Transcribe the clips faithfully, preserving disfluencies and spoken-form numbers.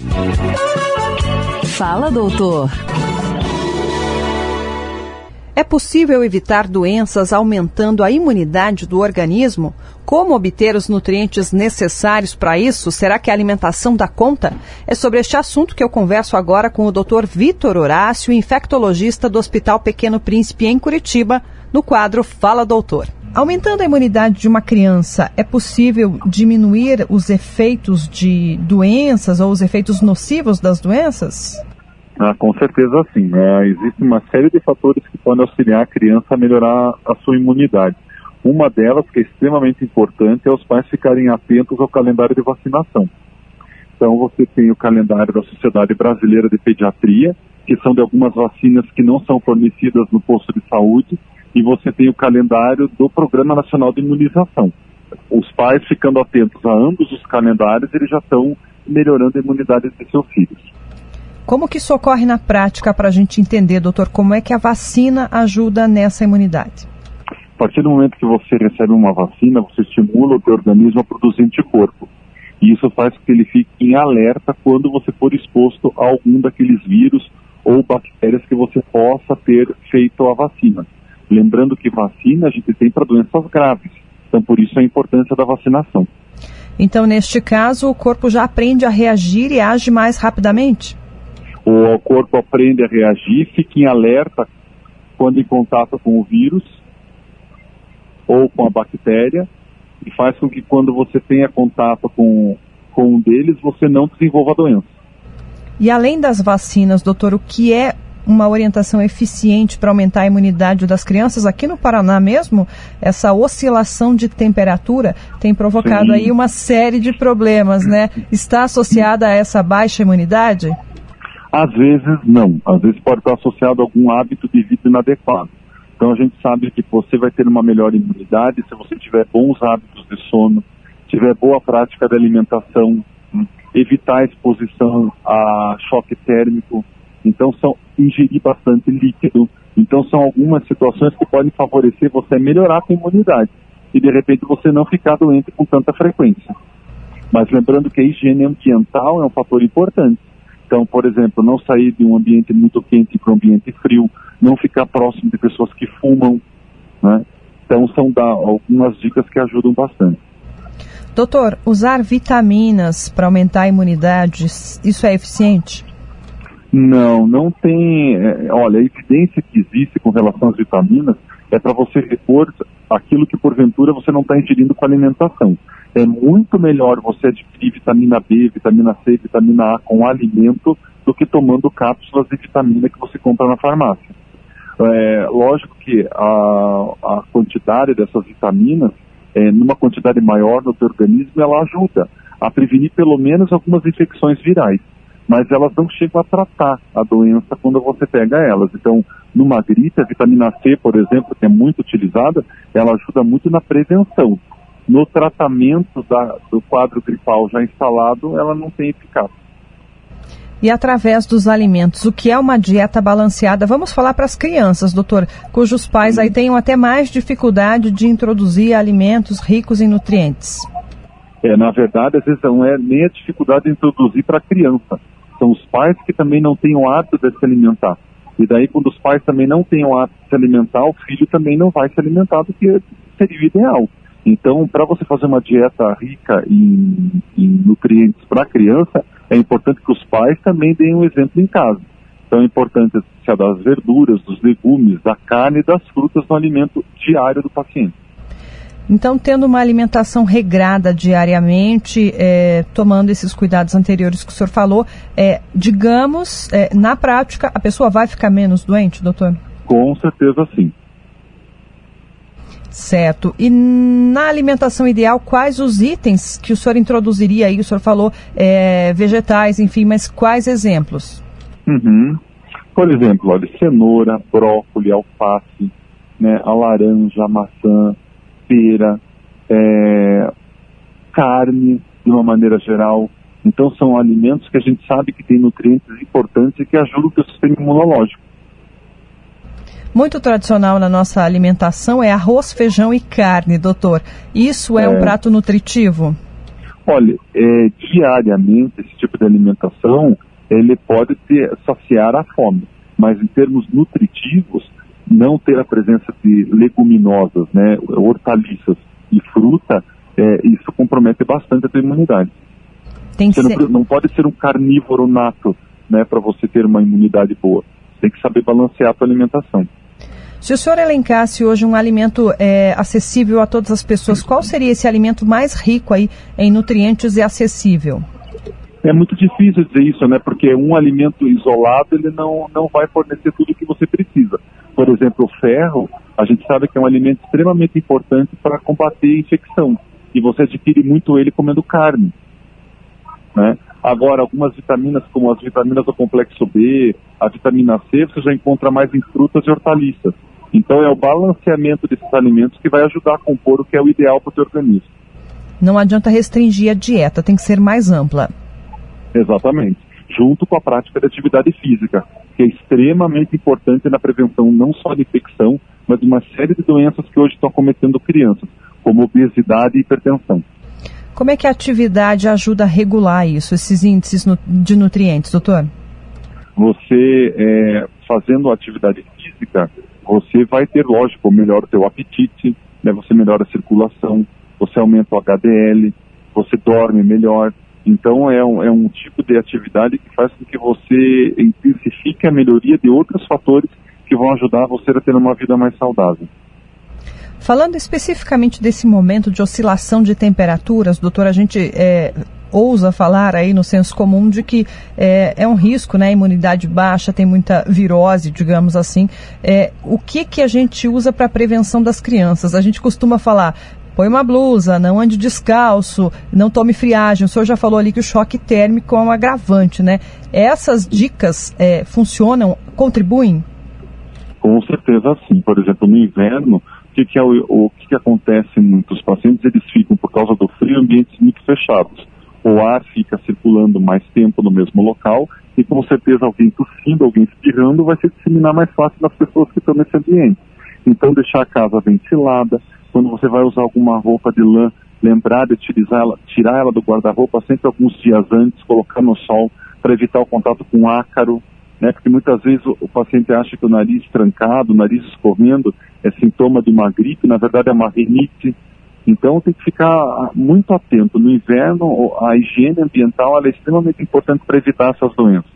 Fala, doutor. É possível evitar doenças aumentando a imunidade do organismo? Como obter os nutrientes necessários para isso? Será que a alimentação dá conta? É sobre este assunto que eu converso agora com o doutor Vitor Horácio, infectologista do Hospital Pequeno Príncipe, em Curitiba, no quadro Fala, Doutor. Aumentando a imunidade de uma criança, é possível diminuir os efeitos de doenças ou os efeitos nocivos das doenças? Ah, com certeza sim. É, existe uma série de fatores que podem auxiliar a criança a melhorar a sua imunidade. Uma delas, que é extremamente importante, é os pais ficarem atentos ao calendário de vacinação. Então você tem o calendário da Sociedade Brasileira de Pediatria, que são de algumas vacinas que não são fornecidas no posto de saúde, e você tem o calendário do Programa Nacional de Imunização. Os pais ficando atentos a ambos os calendários, eles já estão melhorando a imunidade de seus filhos. Como que isso ocorre na prática para a gente entender, doutor, como é que a vacina ajuda nessa imunidade? A partir do momento que você recebe uma vacina, você estimula o teu organismo a produzir anticorpo. E isso faz com que ele fique em alerta quando você for exposto a algum daqueles vírus ou bactérias que você possa ter feito a vacina. Lembrando que vacina a gente tem para doenças graves. Então, por isso a importância da vacinação. Então, neste caso, o corpo já aprende a reagir e age mais rapidamente? O corpo aprende a reagir, fica em alerta quando em contato com o vírus ou com a bactéria, e faz com que quando você tenha contato com, com um deles, você não desenvolva a doença. E além das vacinas, doutor, o que é uma orientação eficiente para aumentar a imunidade das crianças? Aqui no Paraná mesmo, essa oscilação de temperatura tem provocado Sim. aí uma série de problemas, né? Está associada a essa baixa imunidade? Às vezes não, às vezes pode estar associado a algum hábito de vida inadequado. Então a gente sabe que você vai ter uma melhor imunidade se você tiver bons hábitos de sono, tiver boa prática de alimentação, evitar a exposição a choque térmico, então são ingerir bastante líquido. Então são algumas situações que podem favorecer você a melhorar a sua imunidade e de repente você não ficar doente com tanta frequência. Mas lembrando que a higiene ambiental é um fator importante. Então, por exemplo, não sair de um ambiente muito quente para um ambiente frio, não ficar próximo de pessoas que fumam, né? Então, são da, algumas dicas que ajudam bastante. Doutor, usar vitaminas para aumentar a imunidade, isso é eficiente? Não, não tem... É, olha, a evidência que existe com relação às vitaminas é para você repor aquilo que, porventura, você não está ingerindo com a alimentação. É muito melhor você adquirir vitamina B, vitamina C, vitamina A com alimento do que tomando cápsulas de vitamina que você compra na farmácia. É, lógico que a, a quantidade dessas vitaminas, é, numa quantidade maior no teu organismo, ela ajuda a prevenir pelo menos algumas infecções virais. Mas elas não chegam a tratar a doença quando você pega elas. Então, numa gripe, a vitamina C, por exemplo, que é muito utilizada, ela ajuda muito na prevenção. No tratamento da, do quadro gripal já instalado, ela não tem eficácia. E através dos alimentos, o que é uma dieta balanceada? Vamos falar para as crianças, doutor, cujos pais aí tenham até mais dificuldade de introduzir alimentos ricos em nutrientes. É, na verdade, às vezes não é nem a dificuldade de introduzir para a criança. São os pais que também não têm o hábito de se alimentar. E daí, quando os pais também não têm o hábito de se alimentar, o filho também não vai se alimentar, do que seria o ideal. Então, para você fazer uma dieta rica em, em nutrientes para a criança, é importante que os pais também deem um exemplo em casa. Então, é importante se das verduras, dos legumes, da carne e das frutas no alimento diário do paciente. Então, tendo uma alimentação regrada diariamente, é, tomando esses cuidados anteriores que o senhor falou, é, digamos, é, na prática, a pessoa vai ficar menos doente, doutor? Com certeza, sim. Certo. E na alimentação ideal, quais os itens que o senhor introduziria aí? O senhor falou é, vegetais, enfim, mas quais exemplos? Uhum. Por exemplo, olha, cenoura, brócolis, alface, né, a laranja, a maçã, pera, é, carne, de uma maneira geral. Então, são alimentos que a gente sabe que tem nutrientes importantes e que ajudam o sistema imunológico. Muito tradicional na nossa alimentação é arroz, feijão e carne, doutor. Isso é, é um prato nutritivo? Olha, é, diariamente esse tipo de alimentação, ele pode ter, saciar a fome, mas em termos nutritivos, não ter a presença de leguminosas, né, hortaliças e fruta, é, isso compromete bastante a tua imunidade. Tem Você ser... não, não pode ser um carnívoro nato, né, para você ter uma imunidade boa. Você tem que saber balancear a tua alimentação. Se o senhor elencasse hoje um alimento é, acessível a todas as pessoas, qual seria esse alimento mais rico aí em nutrientes e acessível? É muito difícil dizer isso, né? Porque um alimento isolado, ele não, não vai fornecer tudo o que você precisa. Por exemplo, o ferro, a gente sabe que é um alimento extremamente importante para combater a infecção. E você adquire muito ele comendo carne, né? Agora, algumas vitaminas, como as vitaminas do complexo B, a vitamina C, você já encontra mais em frutas e hortaliças. Então, é o balanceamento desses alimentos que vai ajudar a compor o que é o ideal para o teu organismo. Não adianta restringir a dieta, tem que ser mais ampla. Exatamente. Junto com a prática de atividade física, que é extremamente importante na prevenção não só de infecção, mas de uma série de doenças que hoje estão acometendo crianças, como obesidade e hipertensão. Como é que a atividade ajuda a regular isso, esses índices de nutrientes, doutor? Você, é, fazendo atividade física, você vai ter, lógico, melhora o teu apetite, né? Você melhora a circulação, você aumenta o H D L, você dorme melhor. Então é um, é um tipo de atividade que faz com que você intensifique a melhoria de outros fatores que vão ajudar você a ter uma vida mais saudável. Falando especificamente desse momento de oscilação de temperaturas, doutor, a gente é, ousa falar aí no senso comum de que é, é um risco, né? A imunidade baixa, tem muita virose, digamos assim. É, o que, que a gente usa para a prevenção das crianças? A gente costuma falar, põe uma blusa, não ande descalço, não tome friagem. O senhor já falou ali que o choque térmico é um agravante, né? Essas dicas é, funcionam, contribuem? Com certeza sim. Por exemplo, no inverno, o que, que, é o, o que, que acontece em muitos pacientes? Eles ficam, por causa do frio, em ambientes muito fechados. O ar fica circulando mais tempo no mesmo local e, com certeza, alguém tossindo, alguém espirrando, vai se disseminar mais fácil nas pessoas que estão nesse ambiente. Então, deixar a casa ventilada. Quando você vai usar alguma roupa de lã, lembrar de utilizar ela, tirar ela do guarda-roupa sempre alguns dias antes, colocar no sol para evitar o contato com ácaro, né? Porque muitas vezes o, o paciente acha que o nariz trancado, o nariz escorrendo é sintoma de uma gripe, na verdade é uma rinite. Então tem que ficar muito atento. No inverno, a higiene ambiental ela é extremamente importante para evitar essas doenças.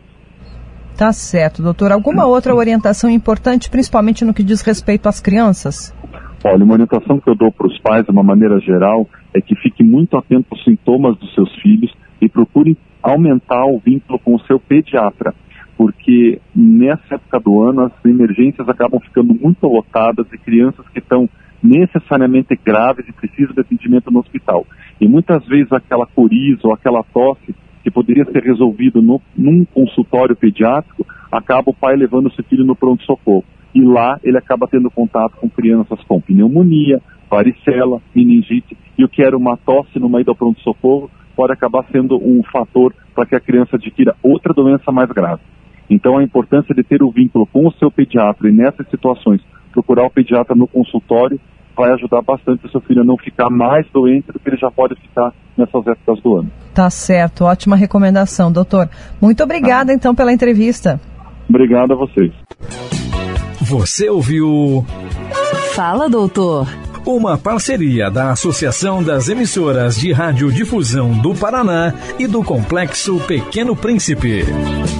Tá certo, doutor. Alguma outra orientação importante, principalmente no que diz respeito às crianças? Olha, uma orientação que eu dou para os pais, de uma maneira geral, é que fique muito atento aos sintomas dos seus filhos e procure aumentar o vínculo com o seu pediatra, porque nessa época do ano as emergências acabam ficando muito lotadas e crianças que estão necessariamente graves e precisam de atendimento no hospital. E muitas vezes aquela coriza ou aquela tosse que poderia ser resolvido no, num consultório pediátrico, acaba o pai levando o seu filho no pronto-socorro. E lá ele acaba tendo contato com crianças com pneumonia, varicela, meningite, e o que era uma tosse numa ida ao pronto-socorro pode acabar sendo um fator para que a criança adquira outra doença mais grave. Então a importância de ter o vínculo com o seu pediatra e nessas situações, procurar o pediatra no consultório, vai ajudar bastante o seu filho a não ficar mais doente do que ele já pode ficar nessas épocas do ano. Tá certo, ótima recomendação, doutor. Muito obrigada, ah. então, pela entrevista. Obrigado a vocês. Você ouviu... Fala, doutor. Uma parceria da Associação das Emissoras de Radiodifusão do Paraná e do Complexo Pequeno Príncipe.